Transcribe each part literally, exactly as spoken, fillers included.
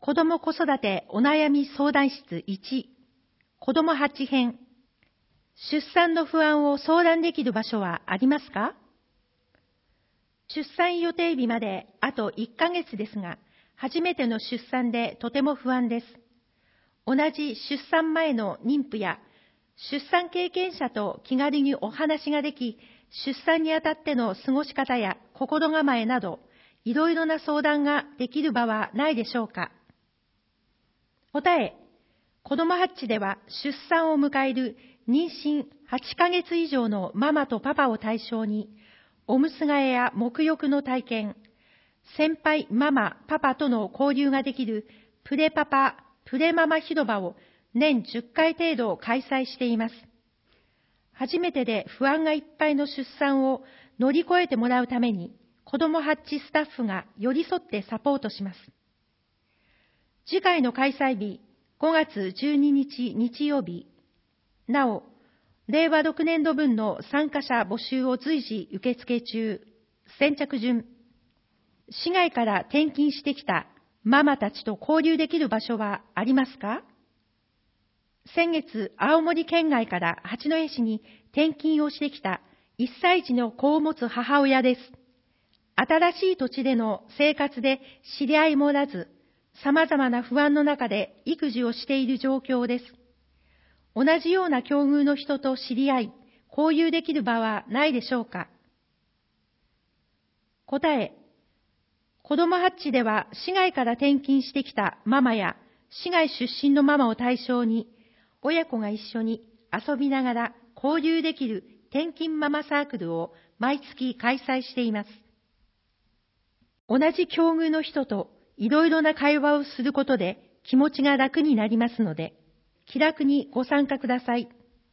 子ども子育てお悩み相談室いち、子どもハッチ編。出産の不安を相談できる場所はありますか？出産予定日まであといっかげつですが、初めての出産でとても不安です。同じ出産前の妊婦や出産経験者と気軽にお話ができ、出産にあたっての過ごし方や心構えなど、いろいろな相談ができる場はないでしょうか。答え、子どもハッチでは出産を迎える妊娠はちかげつ以上のママとパパを対象に、おむつ替えや沐浴の体験、先輩ママ、パパとの交流ができるプレパパ、プレママ広場を年じゅっかい程度開催しています。初めてで不安がいっぱいの出産を乗り越えてもらうために、子どもハッチスタッフが寄り添ってサポートします。次回の開催日、ごがつじゅうににち日曜日。なお、れいわろくねんどぶんの参加者募集を随時受付中。先着順。市外から転勤してきたママたちと交流できる場所はありますか？先月、青森県外から八戸市に転勤をしてきたいっさい児の子を持つ母親です。新しい土地での生活で知り合いもおらず、様々な不安の中で育児をしている状況です。同じような境遇の人と知り合い、交流できる場はないでしょうか。答え、子どもハッチでは市外から転勤してきたママや市外出身のママを対象に、親子が一緒に遊びながら交流できる転勤ママサークルを毎月開催しています。同じ境遇の人といろいろな会話をすることで気持ちが楽になりますので、気楽にご参加ください。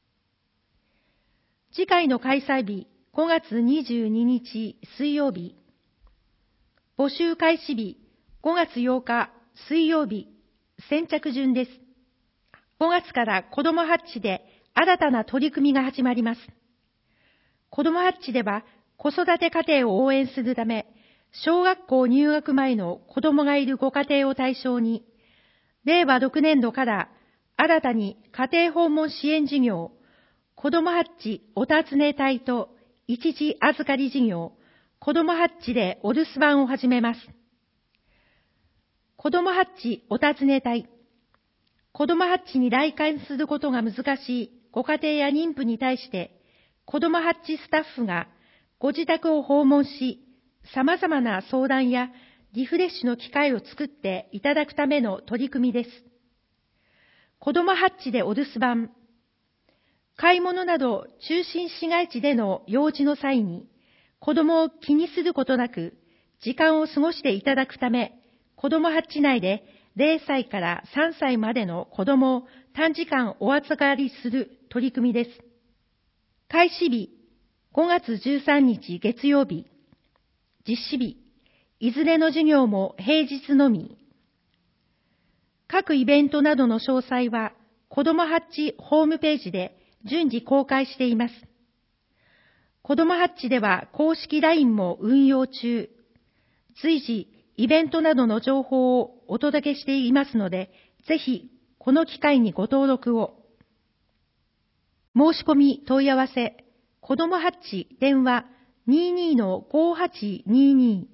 次回の開催日、ごがつにじゅうににち水曜日。募集開始日、ごがつようか水曜日。先着順です。ごがつから子どもハッチで新たな取り組みが始まります。子どもハッチでは子育て家庭を応援するため、小学校入学前の子どもがいるご家庭を対象に、れいわろくねんどから新たに家庭訪問支援事業、子どもハッチおたずね隊と一時預かり事業、子どもハッチでお留守番を始めます。子どもハッチおたずね隊。子どもハッチに来館することが難しいご家庭や妊婦に対して、子どもハッチスタッフがご自宅を訪問し、様々な相談やリフレッシュの機会を作っていただくための取り組みです。子どもハッチでお留守番。買い物など中心市街地での用事の際に、子どもを気にすることなく時間を過ごしていただくため、子どもハッチ内でれいさいからさんさいまでの子どもを短時間お預かりする取り組みです。開始日、ごがつじゅうさんにち月曜日。実施日、いずれの授業も平日のみ。各イベントなどの詳細は、子どもハッチホームページで順次公開しています。子どもハッチでは公式 ライン も運用中。随時、イベントなどの情報をお届けしていますので、ぜひ、この機会にご登録を。申し込み問い合わせ、子どもハッチ電話 にじゅうに のごはちにじゅうに